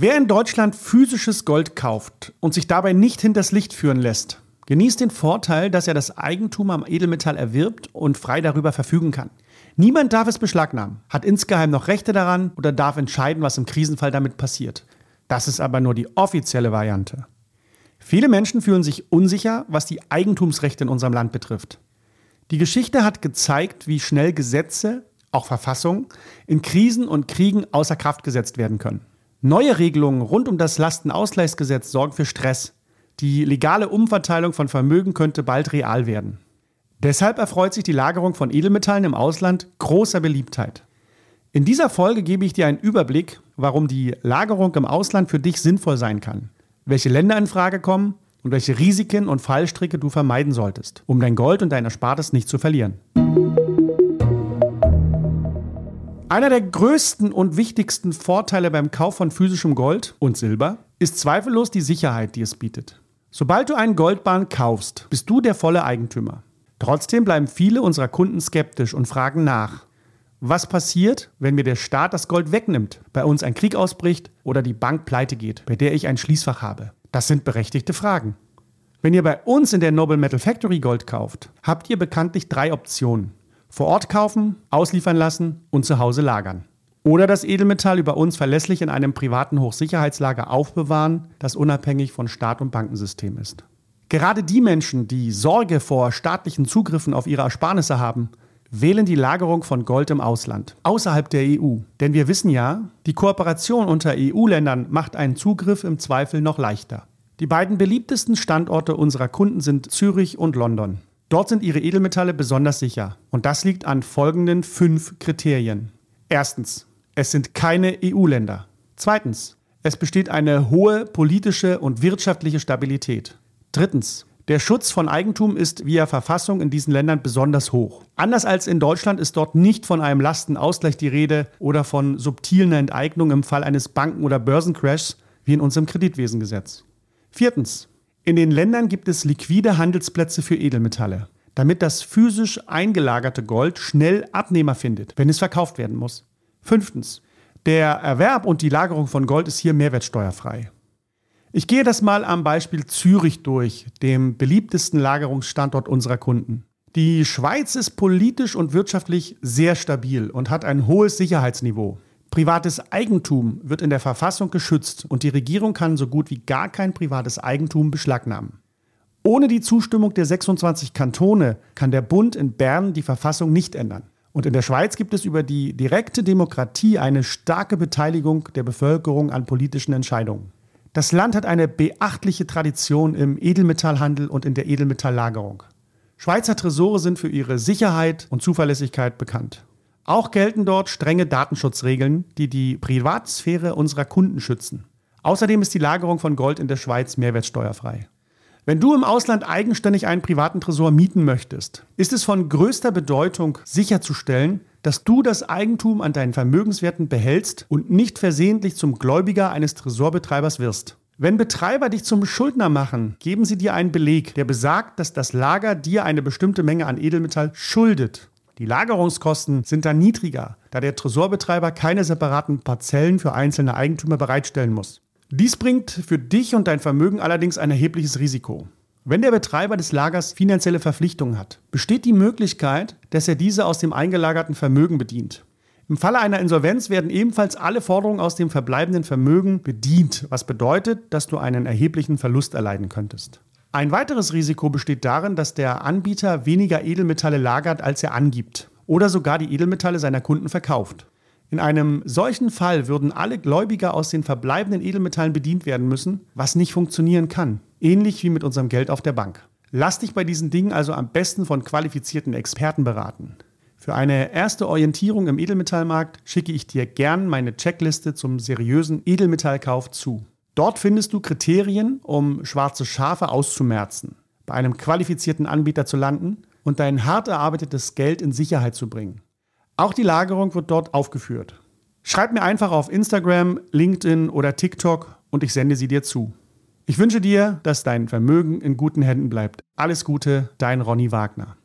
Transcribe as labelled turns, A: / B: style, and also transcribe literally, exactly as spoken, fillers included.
A: Wer in Deutschland physisches Gold kauft und sich dabei nicht hinters Licht führen lässt, genießt den Vorteil, dass er das Eigentum am Edelmetall erwirbt und frei darüber verfügen kann. Niemand darf es beschlagnahmen, hat insgeheim noch Rechte daran oder darf entscheiden, was im Krisenfall damit passiert. Das ist aber nur die offizielle Variante. Viele Menschen fühlen sich unsicher, was die Eigentumsrechte in unserem Land betrifft. Die Geschichte hat gezeigt, wie schnell Gesetze, auch Verfassungen, in Krisen und Kriegen außer Kraft gesetzt werden können. Neue Regelungen rund um das Lastenausgleichsgesetz sorgen für Stress. Die legale Umverteilung von Vermögen könnte bald real werden. Deshalb erfreut sich die Lagerung von Edelmetallen im Ausland großer Beliebtheit. In dieser Folge gebe ich dir einen Überblick, warum die Lagerung im Ausland für dich sinnvoll sein kann, welche Länder in Frage kommen und welche Risiken und Fallstricke du vermeiden solltest, um dein Gold und dein Erspartes nicht zu verlieren. Einer der größten und wichtigsten Vorteile beim Kauf von physischem Gold und Silber ist zweifellos die Sicherheit, die es bietet. Sobald du einen Goldbarren kaufst, bist du der volle Eigentümer. Trotzdem bleiben viele unserer Kunden skeptisch und fragen nach. Was passiert, wenn mir der Staat das Gold wegnimmt, bei uns ein Krieg ausbricht oder die Bank pleite geht, bei der ich ein Schließfach habe? Das sind berechtigte Fragen. Wenn ihr bei uns in der Noble Metal Factory Gold kauft, habt ihr bekanntlich drei Optionen. Vor Ort kaufen, ausliefern lassen und zu Hause lagern. Oder das Edelmetall über uns verlässlich in einem privaten Hochsicherheitslager aufbewahren, das unabhängig von Staat und Bankensystem ist. Gerade die Menschen, die Sorge vor staatlichen Zugriffen auf ihre Ersparnisse haben, wählen die Lagerung von Gold im Ausland, außerhalb der E U. Denn wir wissen ja, die Kooperation unter E U-Ländern macht einen Zugriff im Zweifel noch leichter. Die beiden beliebtesten Standorte unserer Kunden sind Zürich und London. Dort sind ihre Edelmetalle besonders sicher. Und das liegt an folgenden fünf Kriterien. Erstens, es sind keine E U-Länder. Zweitens, es besteht eine hohe politische und wirtschaftliche Stabilität. Drittens, der Schutz von Eigentum ist via Verfassung in diesen Ländern besonders hoch. Anders als in Deutschland ist dort nicht von einem Lastenausgleich die Rede oder von subtilen Enteignungen im Fall eines Banken- oder Börsencrashs wie in unserem Kreditwesengesetz. Viertens, in den Ländern gibt es liquide Handelsplätze für Edelmetalle, damit das physisch eingelagerte Gold schnell Abnehmer findet, wenn es verkauft werden muss. Fünftens, der Erwerb und die Lagerung von Gold ist hier mehrwertsteuerfrei. Ich gehe das mal am Beispiel Zürich durch, dem beliebtesten Lagerungsstandort unserer Kunden. Die Schweiz ist politisch und wirtschaftlich sehr stabil und hat ein hohes Sicherheitsniveau. Privates Eigentum wird in der Verfassung geschützt und die Regierung kann so gut wie gar kein privates Eigentum beschlagnahmen. Ohne die Zustimmung der sechsundzwanzig Kantone kann der Bund in Bern die Verfassung nicht ändern. Und in der Schweiz gibt es über die direkte Demokratie eine starke Beteiligung der Bevölkerung an politischen Entscheidungen. Das Land hat eine beachtliche Tradition im Edelmetallhandel und in der Edelmetalllagerung. Schweizer Tresore sind für ihre Sicherheit und Zuverlässigkeit bekannt. Auch gelten dort strenge Datenschutzregeln, die die Privatsphäre unserer Kunden schützen. Außerdem ist die Lagerung von Gold in der Schweiz mehrwertsteuerfrei. Wenn du im Ausland eigenständig einen privaten Tresor mieten möchtest, ist es von größter Bedeutung, sicherzustellen, dass du das Eigentum an deinen Vermögenswerten behältst und nicht versehentlich zum Gläubiger eines Tresorbetreibers wirst. Wenn Betreiber dich zum Schuldner machen, geben sie dir einen Beleg, der besagt, dass das Lager dir eine bestimmte Menge an Edelmetall schuldet. Die Lagerungskosten sind dann niedriger, da der Tresorbetreiber keine separaten Parzellen für einzelne Eigentümer bereitstellen muss. Dies bringt für dich und dein Vermögen allerdings ein erhebliches Risiko. Wenn der Betreiber des Lagers finanzielle Verpflichtungen hat, besteht die Möglichkeit, dass er diese aus dem eingelagerten Vermögen bedient. Im Falle einer Insolvenz werden ebenfalls alle Forderungen aus dem verbleibenden Vermögen bedient, was bedeutet, dass du einen erheblichen Verlust erleiden könntest. Ein weiteres Risiko besteht darin, dass der Anbieter weniger Edelmetalle lagert, als er angibt, oder sogar die Edelmetalle seiner Kunden verkauft. In einem solchen Fall würden alle Gläubiger aus den verbleibenden Edelmetallen bedient werden müssen, was nicht funktionieren kann. Ähnlich wie mit unserem Geld auf der Bank. Lass dich bei diesen Dingen also am besten von qualifizierten Experten beraten. Für eine erste Orientierung im Edelmetallmarkt schicke ich dir gern meine Checkliste zum seriösen Edelmetallkauf zu. Dort findest du Kriterien, um schwarze Schafe auszumerzen, bei einem qualifizierten Anbieter zu landen und dein hart erarbeitetes Geld in Sicherheit zu bringen. Auch die Lagerung wird dort aufgeführt. Schreib mir einfach auf Instagram, LinkedIn oder TikTok und ich sende sie dir zu. Ich wünsche dir, dass dein Vermögen in guten Händen bleibt. Alles Gute, dein Ronny Wagner.